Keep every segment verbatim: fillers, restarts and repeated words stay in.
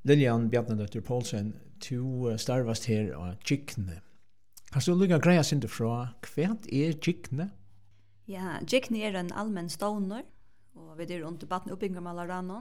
Lilian Bjarnadottir Poulsen, du starvast her av Gikne. Kan du lukka greia sinne fra hva er Gikne? Ja, Gikne er en allmenn ståner, og vi er under batten oppbyggarmalaranon,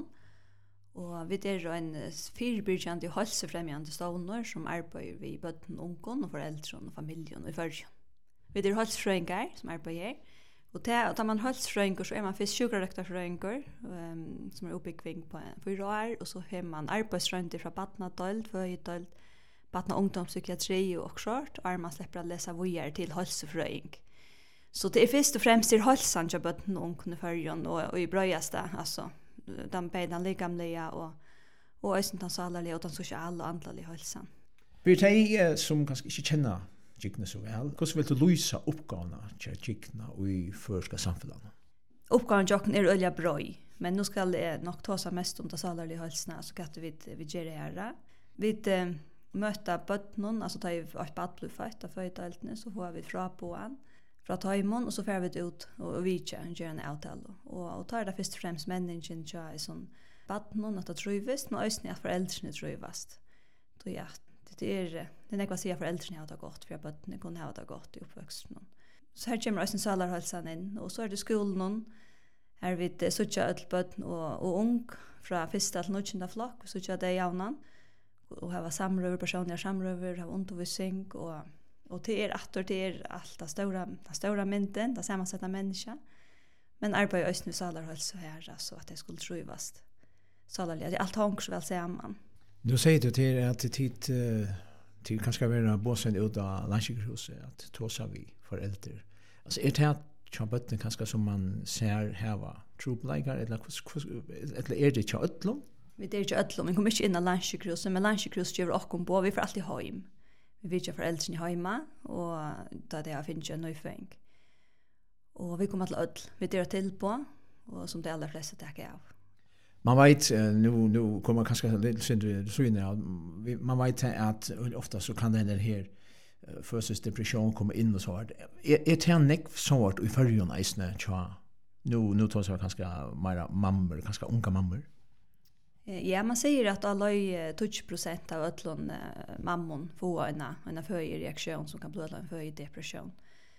og vi er en fyrbyrgjande og helsefremjande ståner som arbeider vi bøtten ungen og foreldre og familjen og i førjen. Vi er helsefrøyngar som arbeider, og tar man helsefrøyngar så er man først sjukarektarfrøyngar, um, som er oppbyggving på fyra år, og så har man arbeidsrøyndir fra batnadøld, føydøld, batna ungdomspsykiatri og skjort, og man slipper å lese videre til helsefrøying. Så det er først og fremst til helsan til bøtten ungen i førjen og, og i brøyaste, altså, den beiden likamlige og og øysen den salarlige og den sosiale og andlige helsan. For de som kanskje ikke kjenner Gikne så vel, hvordan vil du løse oppgavene til Gikne i førska samfunnet? Oppgaven Gikne er øyelig brøy, men nå skal jeg nok ta seg mest om det salarlige helsan, så kan vi, vi gjøre her. Vi uh, møter bøttene, altså da jeg har bare blitt født av føydeltene, så får vi fra på han. Fra Taimon, og så får vi det ut og vi gjør en avtale. Og, og tar det først og fremst mennesken til en sånn baden, at det trøyvest, men også at foreldrene trøyvest. Så ja, det er det er ikke å si at foreldrene har det godt, for at bøttene kunne ha det godt i oppvøksten. Så her kommer også salarhalsen inn, og så er det skolen, her vi det suttje ødelbøtten og, og ung, fra første til nødkjente flokk, og suttje det javnen, og ha samrøver, personlige samrøver, ha undervisning, og Och det är att det är allt det stora det stora mynden, det sammansatta människa. Men arbetar östnu salarhälsa här så att det skulle trivas. Salarliga, det är allt hångs väl samman. Nu säger du till att det tid till kanske vara bossen ut av landsjukhuset att tåsa vi föräldrar. Alltså är det chabatten kanske som man ser här var trubbelagar eller eller är det inte öllum? Vi det är inte öllum, vi kommer inte in i landsjukhuset, men landsjukhuset gör också på vi får alltid hem. Vi vet ju föräldrarna hemma och då det har finns en nyföring. Och vi kommer till öll, vi delar till på och som de allra flesta tackar av. Man vet nu nu kommer kanske lite synd så inne man vet att ofta så kan den här första depression komma in och så här. Är det en neck sort i förrjun isne tja. Nu nu tar så kanske mera mammor, kanske unga mammor. Ja, man säger att alla tjugo procent av öllon mammon får en en reaktion som kan bli en för depression.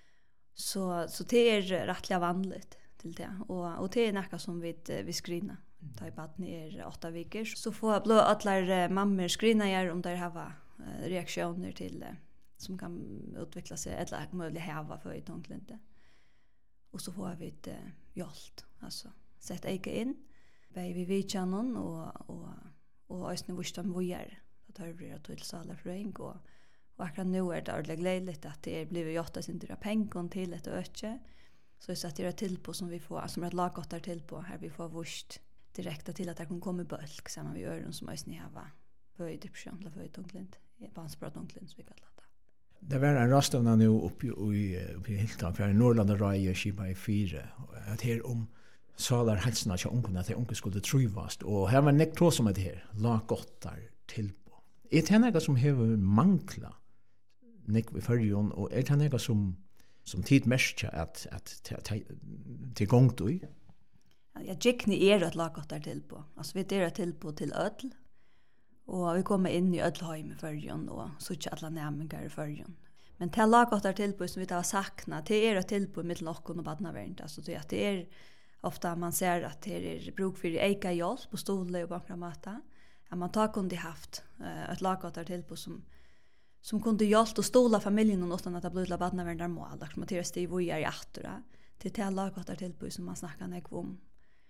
Så så det är rättligt vanligt till det och och det är något som vi vi screena. Ta i barn är åtta veckor så får blå alla mammor screena gör om de har reaktioner till som kan utveckla sig eller möjligt häva för ett onklinte. Och så får vi ett hjälp alltså sätta ege in. Vi vet ju någon och och och ösnen visste vad gör. Då tar vi det till salarfröing och och akkurat nu är det ordentligt glädjligt att det blir gjort sin dyra pengar till ett öke. Så så att det är till på som vi får som ett lagot där till på här vi får vurst direkt till att det kan komma bulk samma vi gör som ösnen har. För i depression eller för ett onklint. Det bara språk onklint så vi kallar det. Det var en rastavna nu uppe i uppe i Hilton för Norrland och Rye Shiba i fyra att här om salar hälsna till ungen att ungen skulle trivas och här var nekto som det här la gott där till på. Är det något som har mangla nek vi förjon och är det något som som tid mest att att till gång då? Ja, Gikne är ett la gott där till på. Alltså vi det till på till öll. Och vi kommer in i öllheim i förjon och så inte alla nämningar i förjon. Men till la gott där till på som vi har saknat det är ett till på mitt lockon och badnavärnt alltså det att det är ofta man ser att det är bruk för eka hjälp på stole och bankramata. Att man tar kunde haft uh, ett lagat där till på som som kunde hjälpa och stola familjen och utan att det blev labadna vända mål. Liksom att det är stiv och är i attra. Till till lagat där till på som man snackar nek om.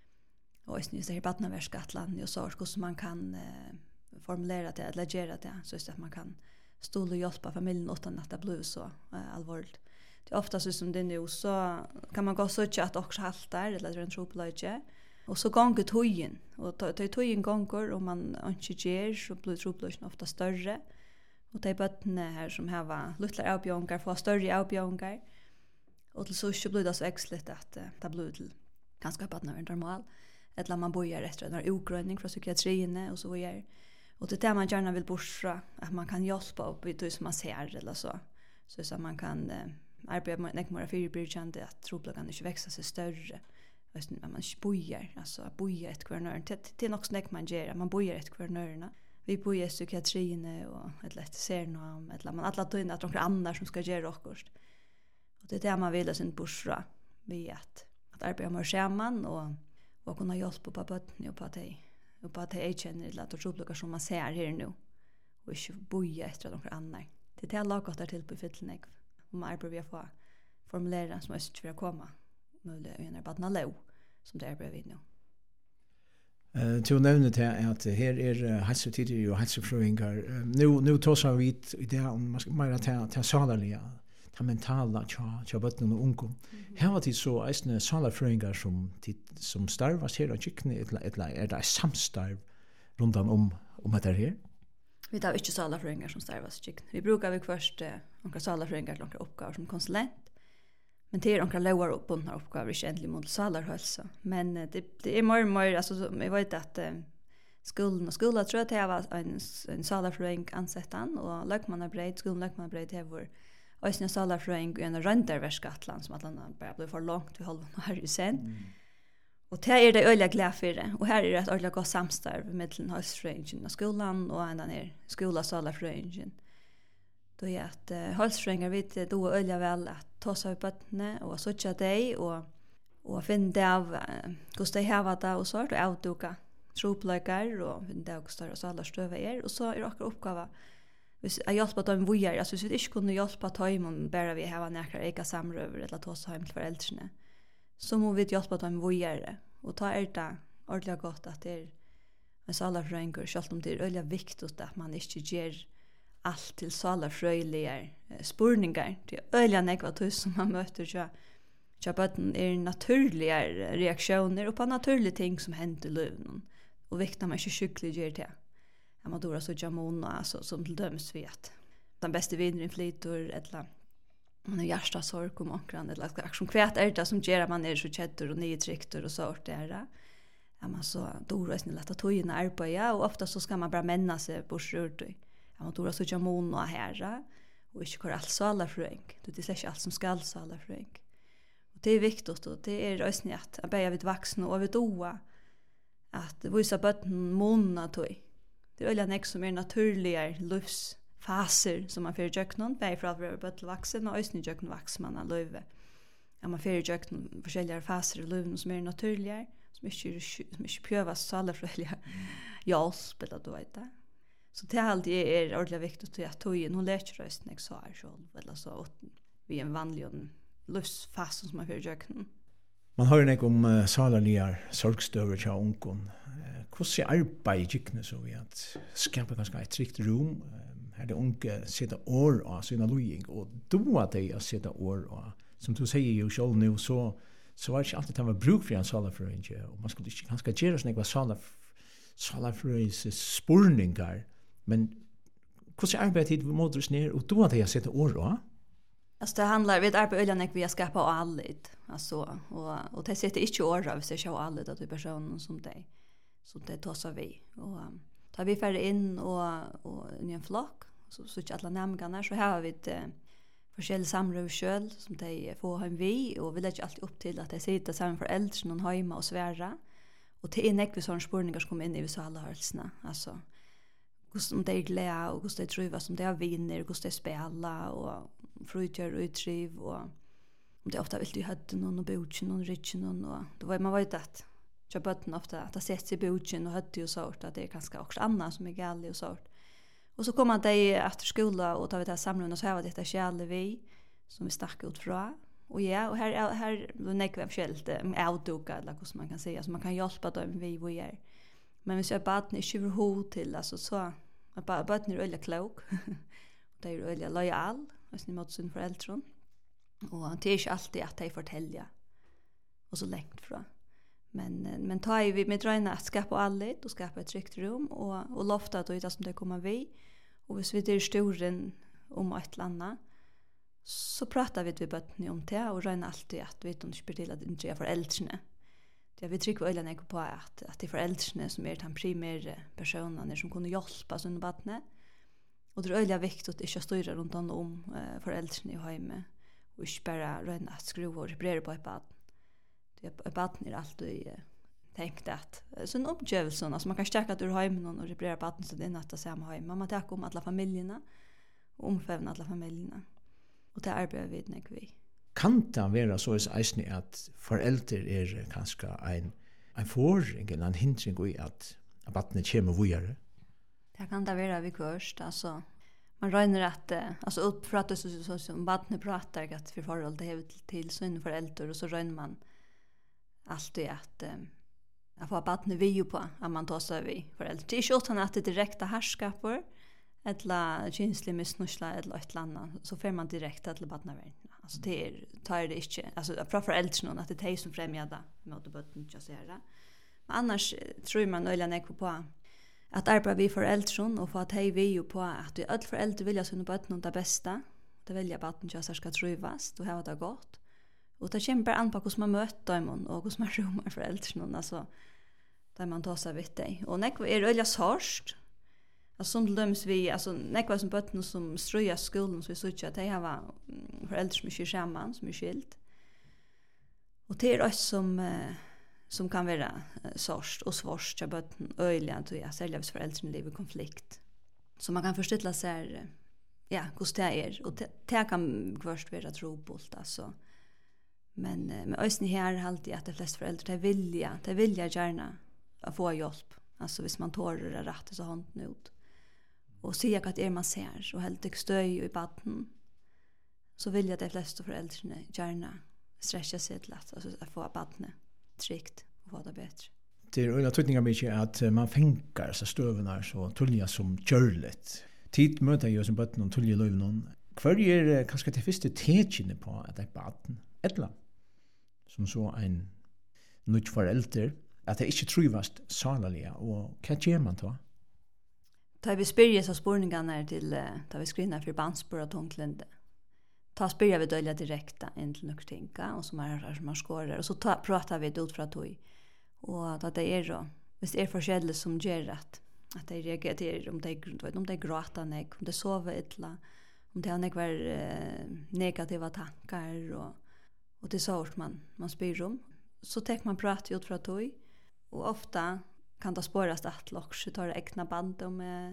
Och just nu så är badna värskatland och så hur man kan uh, formulera det eller göra det så att man kan stola och hjälpa familjen utan att det blir så uh, allvarligt. Det är ofta så som det nu så kan man gå så att också haltar eller en tropolage och så gånger tojen och ta tojen gånger och man inte ger så blir tropologen ofta större och det är bötterna här som har var lilla avbjörngar får större avbjörngar och till så så blir det så växligt att det blir till ganska bötterna normal eller man bojar efter en ogröning från psykiatrin och så vidare och det där man gärna vill borsa att man kan hjälpa upp i det som man ser eller så så så man kan arbeta med nekmora fyrbyrgjande att troblagan inte växa sig större. Man bojar, alltså bojar ett kvarnör. Det är också nek man gör, man bojar ett kvarnörna. vi bor i psykiatrien och ett lätt ser någon eller man alla tog in att några andra som ska göra också. Och det är det man vill sin bursra vi att att arbeta med skärman och och kunna hjälpa på botten och på att det och på att det känner det att tro som man ser här nu och inte boja efter några andra. Det är det jag lagar där till på fyllnäck. Om man arbetar få formulera som måste för att komma möjligt en arbetna lov som det är vi nu. Eh till nämna det att här är hälsotider och hälsofrågor. Nu nu tar vi i det om mer ta ta salaliga, ta mentala cha cha botten och ungdom. Här var det så ästne salafrågor som som starvas här och chicken ett ett är det samstarv runt om om det här. Vi tar inte salafrågor som starvas chicken. Vi brukar vi först några salafrågor några uppgifter som konsulent. Men det är några lower upp och några uppgifter egentligen mot salarhälsa. Men det det är mer och mer alltså jag vet att eh, skolan och skolan tror att det var en en salarfråga ansättan och lökmannabreid skolan lökmannabreid det var och en salarfråga i en renterverskatland som att han bara blev för långt vi håller här i sen. Mm. Och det är det öliga glad för det. Och här är det ett öliga gott samstarv mellan hälsofrågan och skolan och en där skola salarfrågan. Då är att uh, hälsofrågor vet då öliga väl att ta sig upp öppna och söka dig och och finna av uh, hur de har det och så och avduka troplökar och finna av hur alla stöva är och så är det också uppgave hvis jag hjälper dem vojar alltså hvis vi inte kunde hjälpa dem om bara vi har några eka samröver eller ta oss hem till föräldrarna så må vi hjälpa dem vojar och ta är det ordentligt gott att det är en salarfrågor själv om det är öliga viktigt att man inte ger allt till salarfröjliga spurningar. Det är öliga negativt som man möter så så botten är naturliga reaktioner på naturliga ting som händer i livet. Och viktar man inte skickligt gör det. Jag man dora så jamona alltså som till döms vet. Den bästa vinnaren flyter eller man har hjärtasorg och makran eller som kvärt är det som gör att man är så kätter och nedtryckter och sånt där. Ja man så dora är snälla att ta in arbeta och ofta så ska man bara männa sig på skjort. Ja man dora så jamona här och inte kör alls alla fränk. Det är inte allt som ska alls alla fränk. Och det är viktigt och det är ösnigt att jag börjar vid vuxna och vid oa att visa botten monna toy. Det är väl en som är naturliga livsfaser som man får göra någon bär för att vara botten vuxen och ösnigt göra någon vuxen man har löve. Ja man får göra någon olika faser i livet som är naturliga som inte som inte prövas så alla olika jag spelar då vet det. Så det är alltid är ordentligt viktigt att toy hon läser ösnigt så är själv eller så vi en vanlig livsfas som man får göra. Man har ju om uh, salaliga sorgstöver till ungdom. Hur ser arbetet så vi att skapa ganska ett tryggt rum här det unga sätta år av sina lojing och då att det att sätta år av som du säger ju själv nu så så var det alltid att man bruk för en salafröjning och man skulle inte ganska göra såna salaf salafröjs spurningar men hur ser arbetet mot ner och då att det att sätta år av. Alltså det handlar vid arbete öliga vi ska skapa allt alltså och och det sätter inte år av sig show allt att personen som dig så det tar så vi och tar vi färd in och och i en flock så så att alla namngarna så har vi ett forskell samröv själv som de får hem vi och vill inte alltid upp till att det sitter samman för äldre någon hemma och svära och det är näkvis sån spurningar som kommer in i vissa alla hälsna alltså hur som de glä och hur de trivas som de har vinner hur de spelar och frutjar och utriv och om det ofta vill du hade någon och bochen någon rich någon och då var man vet att jag botten ofta att det sätts i bochen och hade ju sort att det är ganska också annat som är galet och sort. Och så kommer det efter skola och tar vi det här samlingen och så har vi detta kärle vi som vi stack ut från. Och ja, och här här näkvar förskällt outdoka eller hur man kan säga så man kan hjälpa dem vi vad gör. Men vi ser bara att ni kör hot till alltså så att bara bara ni är klok. Det är öliga lojal och ni mot sin föräldrar. Och det är inte alltid att de fortälja och så längt från. Men men tar vi med dröna att skapa allt och skapa ett tryggt rum och och lofta då det som det kommer vi och hvis vi det storen om ett landa så pratar vi typ att ni om det och röna alltid att vi inte spelar till att inte föräldrarna. Det vi trycker väl ner på att att det är föräldrarna som är den primära personen som kunde hjälpa såna barn. Och det är öliga viktigt att inte styra runt om uh, föräldrarna i hemmet och inte bara röna att skruva och reparera på ett barn. Det är barn är alltid tänkt att så en uppgivelse alltså man kan stärka ur hemmen och reparera batten så det är natt att samma hem. Man tar om alla familjerna och omfavna alla familjerna. Och det arbetar vi med vi. Kan det vara så är att föräldrar är kanske en en förring eller en hindring i att att vattnet kommer vidare? Det kan det vara vi först alltså man räknar att alltså upp för att det så så som vattnet pratar att för förhåll det är till, till sina föräldrar och så räknar man alltid att att få vattnet vi ju på att man tar sig vi föräldrar. Det är inte utan att det direkta härskapar eller känslig missnöjsla eller ett annat så får man direkt till vattnet. Alltså det är tar det inte alltså från föräldrarna att det är som främjar det mot botten jag ser det. Men annars tror man nöjligen på att arbeta vi föräldrar och få att hej vi ju på att vi alla föräldrar vill sina barn det bästa. Det vill jag barnen jag ska trivas och ha det gott. Och det kommer bara an på hur man möter dem och hur man rumar föräldrarna alltså där man tar sig vid dig. Och när är det öliga hårst. Alltså som döms vi alltså när var som barn som ströjar skolan så vi såg att de har föräldrar som är samman som är skilt. Och det är oss som som kan vara sorst och svårt att barn öliga att jag sälja för föräldrarna lever i konflikt. Så man kan förstå sig ja, hur det är och det, det kan först vara trobult alltså. Men med ösn här alltid att de flesta föräldrar de vilja, de vilja gärna att få hjälp. Alltså hvis man tårar det rätt så handen ut. Och säga att är man ser och helt stöj i baden. Så vill jag de flesta föräldrar gärna sträcka sig till att alltså att få baden tryggt och få det bättre. Det är öliga tydningar mycket att man fänkar så stövarna så tulliga som körligt. Tid möter ju som baden och tulliga löven. Kvar är kanske det första teachingen på att det är baden. Ettla som så en nytt förälder att det inte trivast salaliga och vad gör man då? Ta vi spyrja så spårningarna till ta vi skrina för bandspår och tånklände. Ta spyrja vi dölja direkta in till nuktinka och som är som man skårar och så ta, pratar vi ut från tog och att det är då visst är forskjellet som gör att att det reagerar om det om det gråta nek om det sover illa om det har nekvar eh, negativa tankar och och det så man man spyr om så tar man prat ut från tog och ofta kan det spåras att lock så tar det egna band om eh,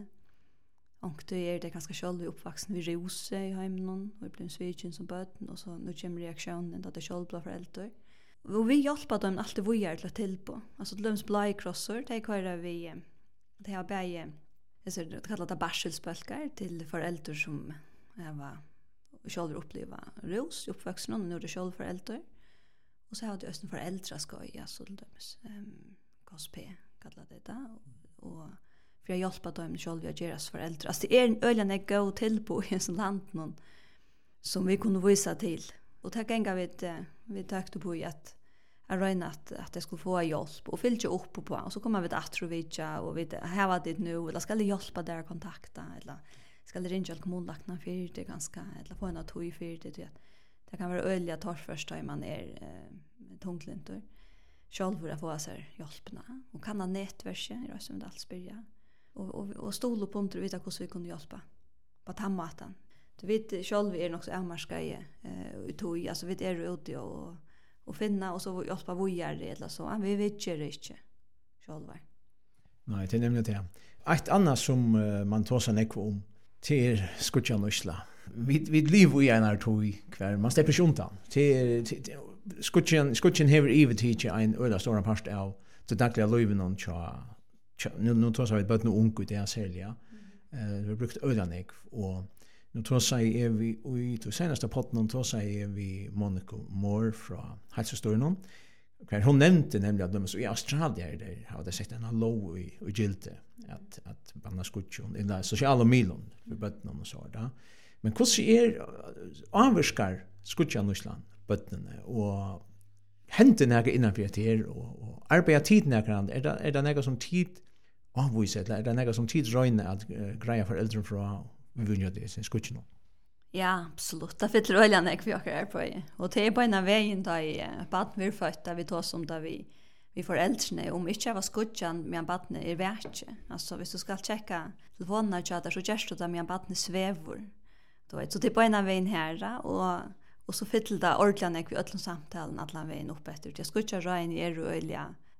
och det är det ganska själv uppvuxen vid rose i hemmen och blir sviken som barn och så nu kommer reaktionen att det själv blir föräldrar och vi hjälper dem alltid vi är till på alltså löms blai crosser det kör vi det har bäge så det kallas det barselspölkar till föräldrar som var själv uppleva ros uppvuxen och nu är det själv föräldrar och så har det östen föräldrar ska ja så till dömes ehm kosp kallar det där och för jag hjälpa dem själv att göra föräldrar så det är en öliga gå till på i en sån land någon som vi kunde visa till och ta gänga vid vi tackte på att jag räknade att, att det skulle få hjälp och fyllde upp på och så kommer vi att atrovitja och vi här var det nu eller ska det hjälpa där kontakta eller ska det ringa kommunlagna för det ganska eller få en att tog för det det det kan vara öliga tar första man är eh, tunglintor själv för att få sig hjälpna och kan ha nätverk i det som det alls börjar och och och stol på under vita hur vi kunde hjälpa på tammaten du vet själv är nog så avmarska i eh utoj alltså vet är ute och och finna och så hjälpa vojar det eller så vi vet ju det inte själva. Nej, det är nämligen det. Ett annat som uh, man tar sig nekva om till skutjan och isla. Vi vi lever i en här tog kvar man släpper sjuntan. Till skutjan skutjan har even teacher en öra stora part av det dagliga livet någon tja nu nu tar sig ett bort nu ung ut det sälja. Eh vi har brukt öra nek och nu tar sig är vi i till senaste potten tar sig är vi Monica Moore från Hälsostoryn. Kvar hon nämnde nämligen att de så i Australien där har det sett en low i och gilte att att banna skutjon i det sociala milon för bottnen och så där. Men hur ser avskar skutjan i Island bottnen och hände några innanför det och och arbeta tid några är det är det några som tid avvisar eller är det några som tid röna att greja för äldre från vi vill ju det sen skutjon. Ja, absolut. Det fyller öljan jag vi åker här på. Och det är på en av vägen där i barn vi födda vi tar som där vi vi får äldre om inte var skutjan med barn är värt. Alltså hvis du ska checka telefonen chatta så just då med barn svävor. Då är så det på en av vägen här och och så fyller det ordentligt vi öllum samtalen alla vägen upp efter. Jag skutjar rein i ölja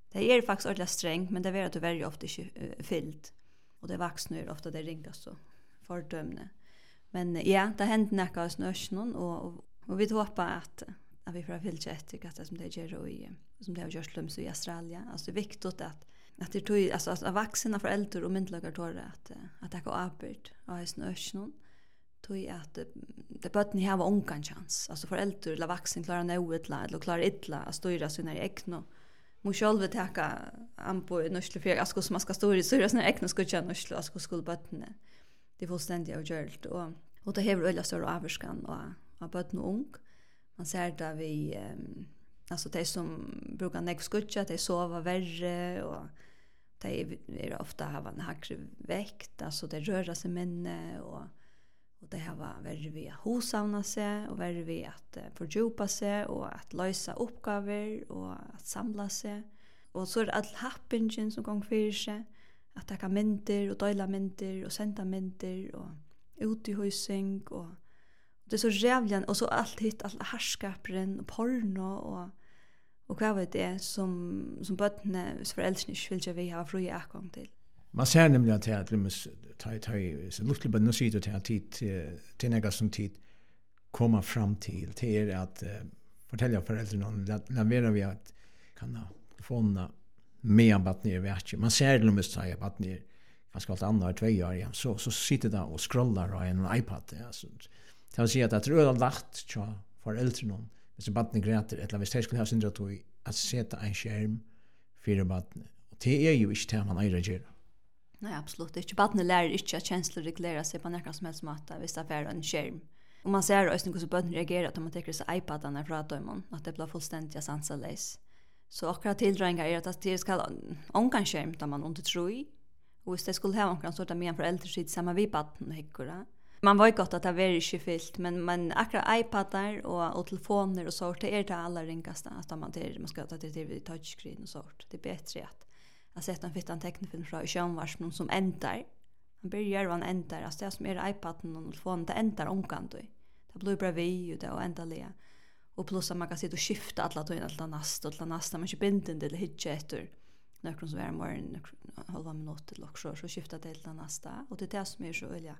Det är faktiskt ordentligt strängt, men det är att det väldigt ofta inte uh, fyllt. Och det vuxna är ofta det ringast så fördömne. Men ja, det händer något av snösnön och, och, och vi hoppas att, att vi får fyllt efter att det som det gör i som det har gjort slums i Australien. Alltså det är viktigt att att det tog alltså att vuxna föräldrar och myndlagar tar att att det går arbete av snösnön. Tog att det barn har onkan chans. Alltså föräldrar eller vuxna klarar något eller klarar illa att styra sina egna. Må själv ta an på nörsle för att som man ska styra styra sina egna skutcha nörsle att skulle barnen. Det är fullständigt avgjort och och det har ölla större avskan och av barn och ung. Man ser där vi um, alltså det som brukar näck skutcha det sova värre och det är ofta har en högre vikt alltså det rör sig minne och och det har varit värre vi att hosavna sig och värre vi att uh, fördjupa sig och att lösa uppgifter och att samla sig och så är det all happingen som går för sig att ta mynter och dela mynter och sända mynter och ut i husing och det är så jävla och så allt hit alla härskapren och porno och och vad vet det som som barnen föräldrar inte vill ha fri tillgång till. Man ser nämligen att det är ta ta så lite på något sätt att tid till några som tid komma fram till till att fortälja föräldrarna när när vi att kan få med barnen i världen. Man ser det måste säga barnen ganska allt annat två år igen så så sitter där och scrollar på en iPad alltså. Det vill säga att det är lagt så föräldrarna så barnen gräter eller hvis de skulle ha syndrat att sätta en skärm för barnen. Och det är ju inte det man äger. Nej, absolut inte. Barnen lär inte att känslor reglerar sig på något som helst måte hvis det är en skärm. Och man ser också hur barnen reagerar när man tar sig iPaden från dem att det blir fullständigt sanslöst. Så akkurat tilldragningar är att det ska onkan skärm där man inte tror i. Och hvis det skulle ha onkan så där med en förälder sitt samma vid barnen och häckor. Man var gott att det var inte fyllt men man akkurat iPadar och, och telefoner och sånt det är det allra ringaste att man till man ska ta det till touchscreen och sånt. Det är bättre att att sätta en fittan tecknefilm från i skärmvarsmen som ändar. Man börjar vad ändar alltså det som är iPaden och telefonen det ändar omkant då. Det blir bara vi och det och ändaliga. Och plus att man kan sitta och skifta alla till alla nästa och nästa man inte binden eller hitcha efter någon som är mer än halva minut eller så så skifta det till nästa och det är det som är så öliga.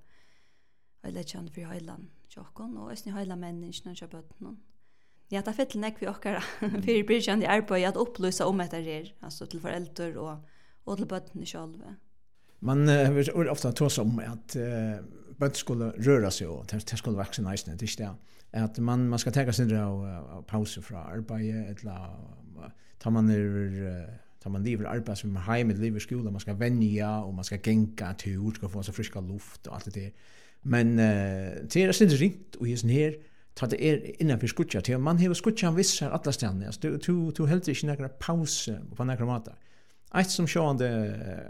Jag lägger för hela chocken och är hela människan och köpa någon. Ja, det fett näck vi också för bridgen det arbete att upplysa om det här alltså till föräldrar och och till barnen själva. Man uh, ofta talar om att uh, barn skulle röra sig och det skulle växa nice det är det att man man ska ta sig en uh, paus från arbetet eller uh, tar man uh, tar man lever arbete som hem med lever skola man ska vänja och man ska gänka till ska få så friska luft och allt det där. Men uh, det är inte riktigt och just här tar det är innanför skutcha till man har skutcha vissa alla ställen alltså du du du helt inte några paus på några måter. Ett som sjönde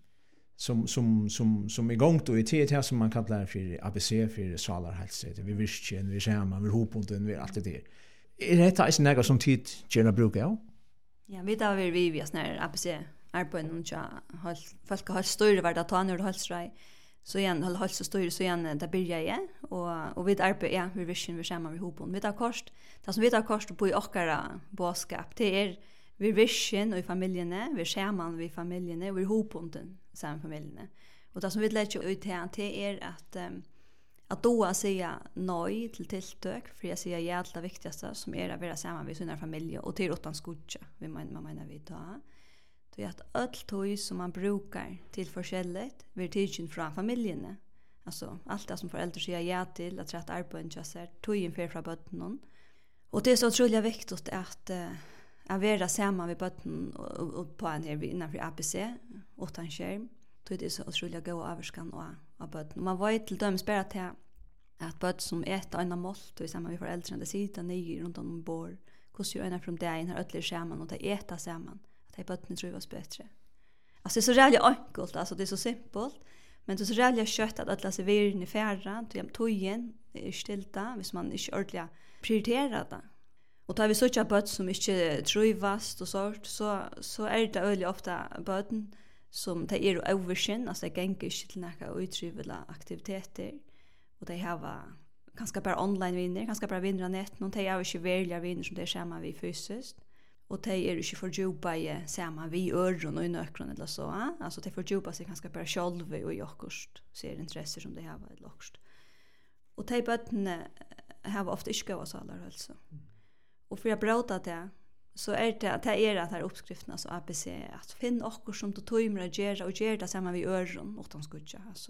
som som som som igång då i T T som man kallar för A B C för salarhälsa vi visste vi ser man vi hopunkten vi allt det där. Är det här några som tid gärna brukar ja? Ja, vi tar vi vi vi när A B C arbetar någon så har folk har större värde att ta när du har sträj. Så igen håll håll så stor så igen där börjar jag och och vi arbetar ja vi vision vi samman vi hopon vi tar kost det som vi tar kost på i ochkara boskap det är vi vision och i familjerna vi samman vi familjerna och vi hopon den samman familjerna och det som vi lägger ut här det är att um, att då säga nej till tilltök för jag säger ja det viktigaste som är att vara samman med sina familjer och till utan skutcha vi menar menar vi ta det är att allt tog som man brukar till forskjelligt blir tidsen från familjerna. Alltså allt det som föräldrar säger ja till att rätt arbete så tog in för från barnen. Och det är så otroligt viktigt att uh, att vara samman med barnen och, och på en här innanför A B C utan skärm. Det är så otroligt goda avskan och av barnen. Man vet till döms bara till att barn som äter en målt och samman med föräldrarna det sitter nere runt om bord. Hur ena från dagen har ödler samman och det äter samman. Det är barnen tror jag var bättre. Alltså det är så jävla enkelt, alltså det är så simpelt. Men det är så jävla kött att alla serverar i färran, till tojen är stilta, hvis man inte ordentligt prioriterar det. Och tar vi så att barn som inte trivas och sånt, så, så är det väldigt ofta barn som de är överskinn, alltså de gänger inte till några utrivliga aktiviteter. Och de har ganska bara online vinner, ganska bara vinner nät, och de har inte verkliga vinner som de är samman vid fysiskt. och de är inte för djupa i samma vi öron och i nökron eller så. Eh? Alltså de får djupa sig ganska bara själva och i okkurst ser intresser som de har eller okkurst. Och de bötterna har ofta inte gått salar alltså. Och för att bråta det så är det att det är att här uppskriften alltså A B C att finna okkurst som du tar att göra och göra det samma vi öron och de skutja alltså.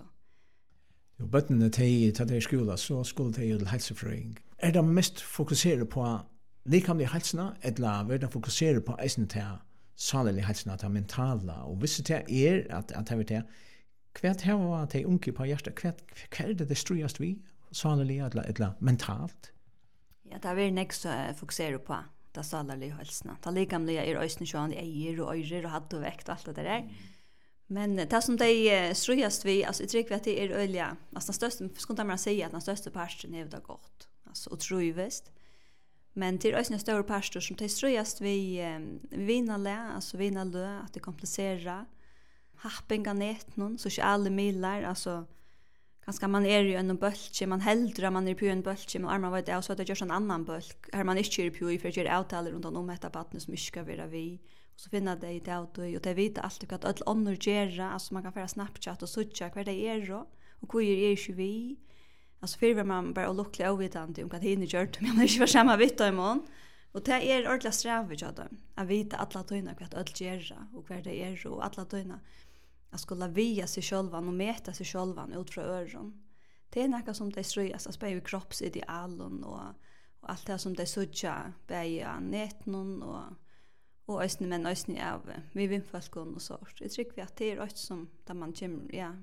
Jo, bötterna till till skola så skulle de ju till hälsofröing. Är de mest fokuserade på likamliga hälsorna eller är de fokuserade på eisen till saliga hälsorna, till mentala och visst det är att att det är kvärt här var till unge på hjärta kvärt kvärt det det strujast vi saliga eller eller mentalt. Ja, det är nästa fokusera på det saliga hälsorna. Det likamliga är eisen sjön i äger och örer och hade och väkt och allt det där. Mm. Men det som de strujast vi alltså jag tycker att det är öliga. Alltså den största skulle man säga att den största parten är det gott. Alltså otroligt. Men till ösna stora pastor som de strujast vi vi vinnarle, alltså vinnarlö att det komplicerar. Happinga net någon sociala milar alltså ganska man är ju en bulke man heldra man är på en bulke men armar vad det är så att det görs en annan bulk. Här man inte är på i för att göra avtal runt om detta vattnet som ska vara vi. Och så finna det i det och det vet alltid att all annor gera alltså man kan föra Snapchat och söka vad det är då och hur är ju vi alltså för man bara lucklig ovetande om att hinna gjort men inte för samma vita i mån och det är ordentligt strävigt att dem att veta alla tyna vad allt gera och vad det är och alla tyna att skulle via sig själva och mäta sig själva ut från öron det är något som det ströjas att spela kroppsidealen och och allt det som det söka bäja nätnon och och ösnen men ösnen av vi vill folk och så. Jag tycker vi att det är ett som där man kommer ja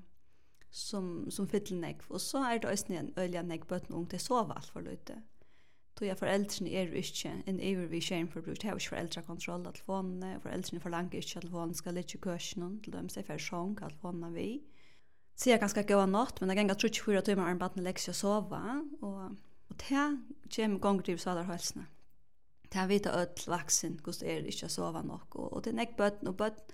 som som fyllnäck och så är det ösnen en öliga näck på ung till sova allt för lite. Då jag föräldrarna är ju inte en över vi shame för brut har föräldrakontroll att telefonen föräldrarna förlangar inte att telefonen ska lägga kursen till dem sig för sjönk att telefonen vi. Så jag ganska gå natt men jag gänga tror inte att timmar en barn läxor sova och och det kommer gånger till så där hälsna. Det vet att vuxen hur är det inte sova nog och det är böt och böt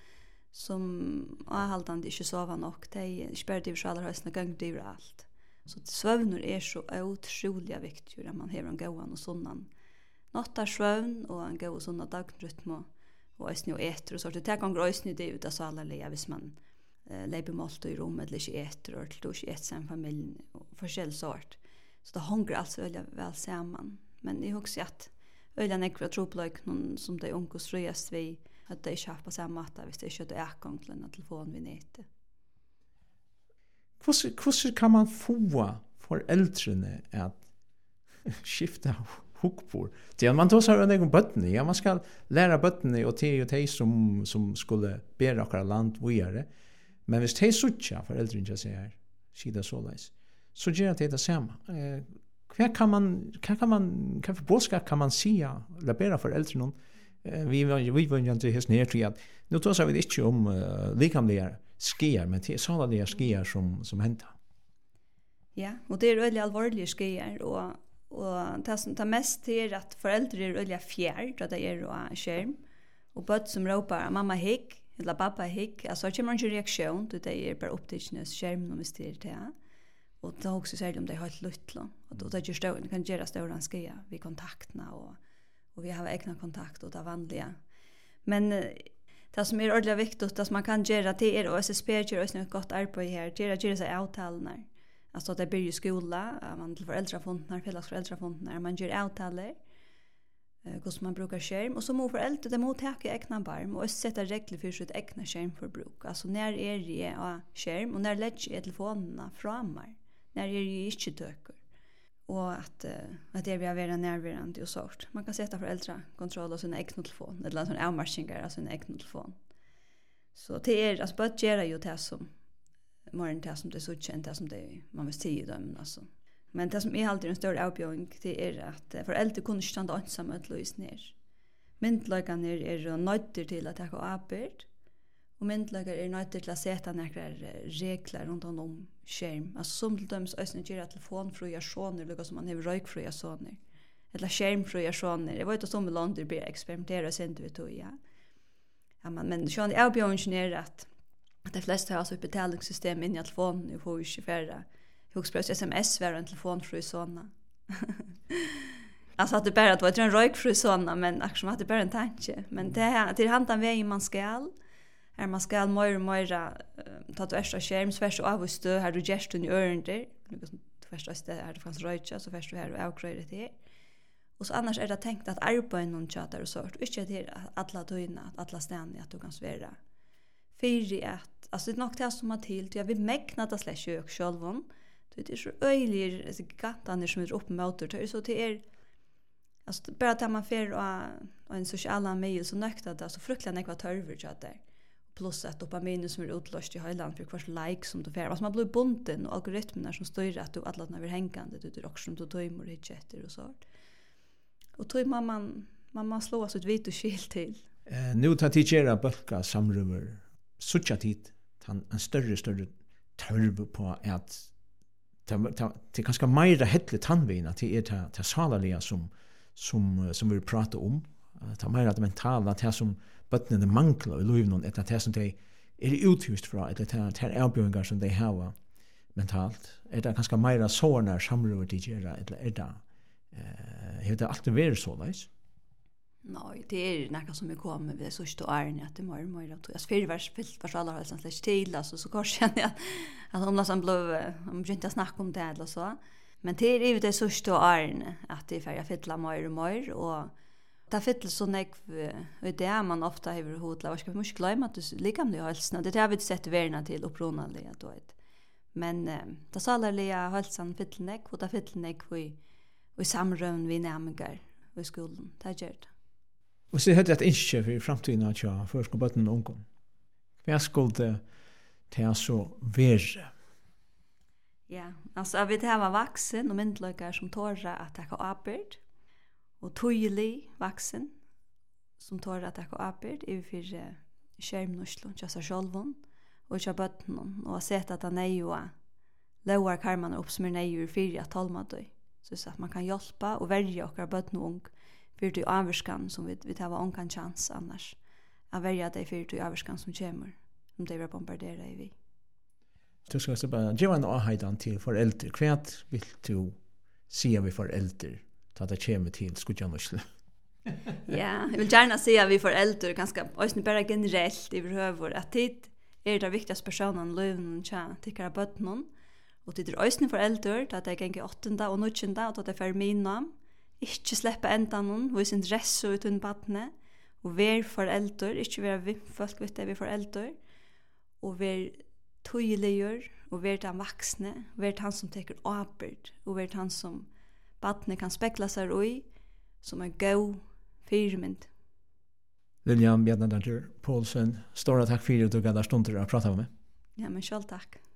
som är haltande inte sova nog det spär det så alla hösna gång det är allt så sömn är så otroligt viktigt att man har en god och sunnan nattar sömn och en god och sunnan dagrytm och ösn och äter och så det tar gånger ösn det ut så alla lever hvis man lever malt i rummet eller inte äter och då inte äter sen familj och forskell sort så det hänger alltså väl väl samman men det också att öliga nekva troplöjk någon som de unga ströjas vi att de köper på samma matta hvis de inte är ägång till en telefon vid nätet. Hur kan man få föräldrarna att skifta hukpor? Det man då så en egen bötten ja man ska lära bötten och te och te som som skulle bära akra land vidare. Men hvis te sucha föräldrarna säger skida således. Så gör det det samma. Eh, Hva kan man kan kan man kan för boskap kan man säga labera för äldre någon vi vi var ju inte helt ner till att nu tar vi inte om uh, likamliga skier men det är sådana skier som som händer. Ja, och det är väldigt allvarliga skier och och det som tar mest är att föräldrar är väldigt fjärr då det är och skärm och böt som ropar mamma hick eller pappa hick alltså det kommer en reaktion då det är bara upptäcknes skärm och mysteriet det. Och det också säger om det har ett luttlo och då det just då kan göra stora skia vi kontakterna och och vi har egna kontakt och det vanliga. Men det som är ordentligt viktigt att man kan göra det är och S S P gör också ett gott arbete här till att göra sig avtalna. Alltså det blir ju skola, man till föräldrafonder, föräldrafonder, man gör avtaler. Eh hur man brukar skärm och så må föräldrar det mottaka egna barn och sätta regler för sitt egna skärmförbruk. Alltså när är det ja, skärm och när lägger jag telefonerna frammar. När är det inte döker. Och att, uh, att det är vi har varit närvarande och sånt. Man kan sätta föräldrakontroll av sin egen telefon. Eller en avmarschningar av sin egen telefon. Så det är, alltså bara göra ju det som morgon det som det är så känt, det som det man vill säga dem. Alltså. Men det som är alltid en större avbjörning det är att uh, föräldrar kunde inte stanna ensamma att lösa ner. Myndlagarna är nöjder till att ta arbete. Och myndlagar är nöjder till att sätta några regler runt om skärm. Alltså som till döms ösnen gör telefonfria soner, lika som man har rökfria soner. Eller skärmfria soner. Jag vet att som länder blir experimentera sen du vet ja. Ja men men sjön är avbjörningen är att att de flesta har så ett betalningssystem in i telefonen och får ju färra. Huxpress S M S var en telefonfri sona. Alltså att det bara att det var en rökfri såna, men akkurat att det bara en tanke. Men det är till handan vägen man skall. Här man skall mer och mer uh, ta ett extra skärm, så först av och stö här du gesten i öron där. Först av det här det fanns röjtja, så först här och avgröjde det. Och så annars är det tänkt att arbeta någon chatter och sånt. Och inte det alla tøyna, alla ständiga att du kan svära. För att alltså det är nog det som har till. Jag vill mäkna att släcka kök självon. Det är så öjlig, alltså gattan som är upp motor. Det är så det är alltså bara att man fer och en sociala mail så nökta det så fruktansvärt nekva törver chatter. Plus att dopamin som är utlöst i hela för kvart like som du får. Alltså man blir bunden och algoritmerna som styr att du alla när vi hängande det är också som du tömmer och chatter och så. Och tror man man man måste slå så ett vitt och skill till. Eh nu tar teachera bulka samrummer. Sucha tid han en större större törv på att ta ta till kanske mer hedle tandvina till är ta ta salaliga som som som vi pratar om. Ta mer att mentala det som bottnen det manklar i livet ett att som det är uthust för att det här erbjudangar som de har mentalt. Är det kanske mer såna samrummer teachera eller är det eh heter det alltid vara så nice? Nej, det är något som vi kommer med så stå är att det mer mer att jag för vars fyllt vars alla har sånt läst till alltså så kanske känner jag att om nästan blev om jag inte snacka om det eller så. Men det är ju det så stå är att det för jag fylla mer och mer och det fyller så nek och det är man ofta över hotla vad ska vi måste glömma att det lika med halsen det har vi sett värna till uppronaliga då ett. Men det salaliga halsen fyller nek och det fyller nek vi och samrön vi nämgar i skolan. Det gör det. Och så hade ett inche för framtiden att jag först går botten och ungdom. Vad skulle det ta så värre? Ja, alltså vi det var vuxen och myndlökar som tåra att ta uppbyrd och tydlig vuxen som tåra att ta uppbyrd i för skärmnöslon just så självon och jag botten och sett att han är ju lower karman upp som är nej för att talma då. Så att man kan hjälpa och välja och arbeta med ung för det avskan som vi vi tar var onkan chans annars att välja det för det avskan som kommer om det var bombardera i vi. Du ska så bara ge en ahaidan till föräldrar. Kvart vill du se vi föräldrar ta det kommer till skutjanusle. Ja, jag vill gärna säga vi föräldrar ganska alltså bara generellt i behöver att tid är det viktigaste personen löven tjä tycker på någon. Och det är ösnen föräldrar att det gänger åttonda och nittonda och att det för mina inte släppa ända någon hos intresse ut en barne och ver föräldrar inte vara vi folk vet det vi föräldrar och ver tydliggör och ver den vuxne ver han som tar avbörd och ver han som barne kan spekla sig i som en go firmament. Lilian Bjarnadottir Poulsen, stora tack för att du gav dig stunder att prata med mig. Ja, men själv tack.